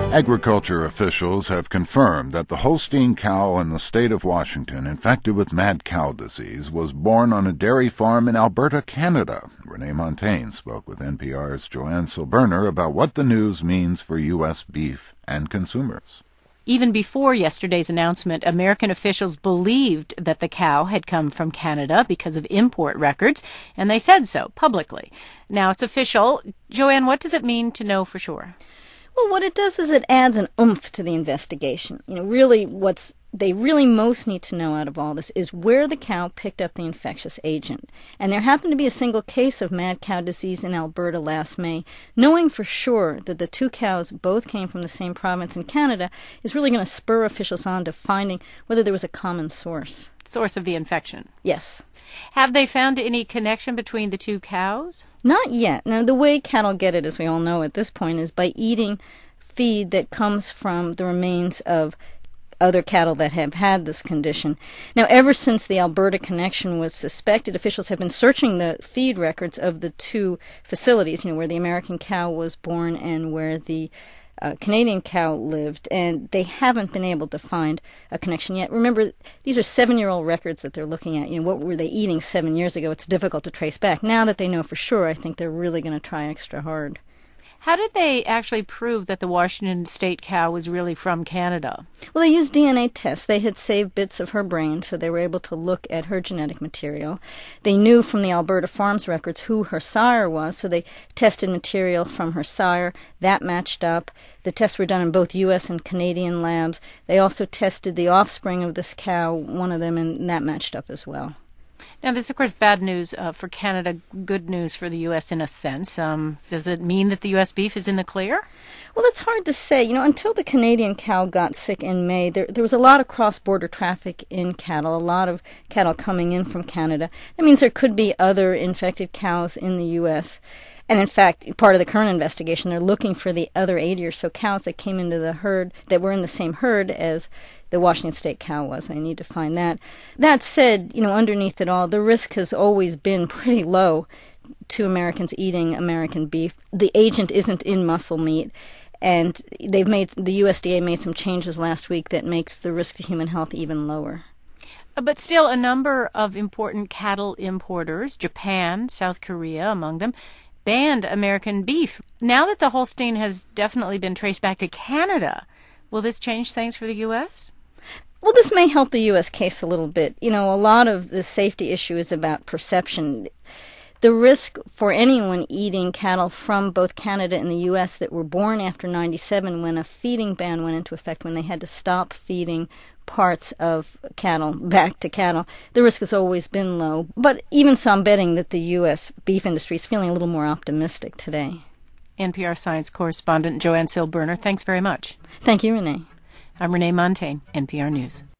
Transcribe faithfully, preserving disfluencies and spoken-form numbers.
Agriculture officials have confirmed that the Holstein cow in the state of Washington infected with mad cow disease was born on a dairy farm in Alberta, Canada. Renee Montagne spoke with N P R's Joanne Silberner about what the news means for U S beef and consumers. Even before yesterday's announcement, American officials believed that the cow had come from Canada because of import records, and they said so publicly. Now it's official. Joanne, what does it mean to know for sure? Well, what it does is it adds an oomph to the investigation. You know, really what's they really most need to know out of all this is where the cow picked up the infectious agent. And there happened to be a single case of mad cow disease in Alberta last May. Knowing for sure that the two cows both came from the same province in Canada is really going to spur officials on to finding whether there was a common source. Source of the infection? Yes. Have they found any connection between the two cows? Not yet. Now, the way cattle get it, as we all know at this point, is by eating feed that comes from the remains of other cattle that have had this condition. Now, ever since the Alberta connection was suspected, officials have been searching the feed records of the two facilities, you know, where the American cow was born and where the uh, Canadian cow lived, and they haven't been able to find a connection yet. Remember, these are seven-year-old records that they're looking at. You know, what were they eating seven years ago? It's difficult to trace back. Now that they know for sure, I think they're really going to try extra hard. How did they actually prove that the Washington state cow was really from Canada? Well, they used D N A tests. They had saved bits of her brain, so they were able to look at her genetic material. They knew from the Alberta Farms records who her sire was, so they tested material from her sire. That matched up. The tests were done in both U S and Canadian labs. They also tested the offspring of this cow, one of them, and that matched up as well. Now, this is, of course, bad news uh, for Canada, good news for the U S in a sense. Um, does it mean that the U S beef is in the clear? Well, it's hard to say. You know, until the Canadian cow got sick in May, there, there was a lot of cross-border traffic in cattle, a lot of cattle coming in from Canada. That means there could be other infected cows in the U S, and in fact, part of the current investigation, they're looking for the other eighty or so cows that came into the herd, that were in the same herd as the Washington state cow was. They need to find that. That said, you know, underneath it all, the risk has always been pretty low to Americans eating American beef. The agent isn't in muscle meat, and they've made the U S D A made some changes last week that makes the risk to human health even lower. But still, a number of important cattle importers, Japan, South Korea among them, banned American beef. Now that the Holstein has definitely been traced back to Canada, will this change things for the U S? Well, this may help the U S case a little bit. You know, a lot of the safety issue is about perception. The risk for anyone eating cattle from both Canada and the U S that were born after ninety-seven, when a feeding ban went into effect, when they had to stop feeding parts of cattle back to cattle, the risk has always been low. But even so, I'm betting that the U S beef industry is feeling a little more optimistic today. N P R science correspondent Joanne Silberner, thanks very much. Thank you, Renee. I'm Renee Montagne, N P R News.